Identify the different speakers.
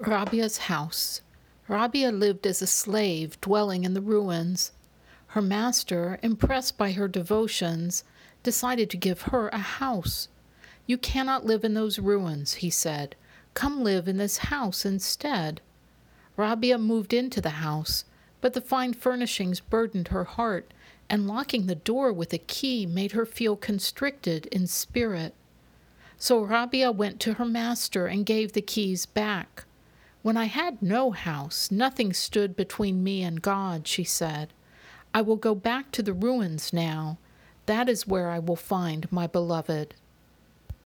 Speaker 1: Rabia's house. Rabia lived as a slave, dwelling in the ruins. Her master, impressed by her devotions, decided to give her a house. "You cannot live in those ruins," he said. "Come live in this house instead." Rabia moved into the house, but the fine furnishings burdened her heart, and locking the door with a key made her feel constricted in spirit. So Rabia went to her master and gave the keys back. "When I had no house, nothing stood between me and God," she said. "I will go back to the ruins now. That is where I will find my beloved."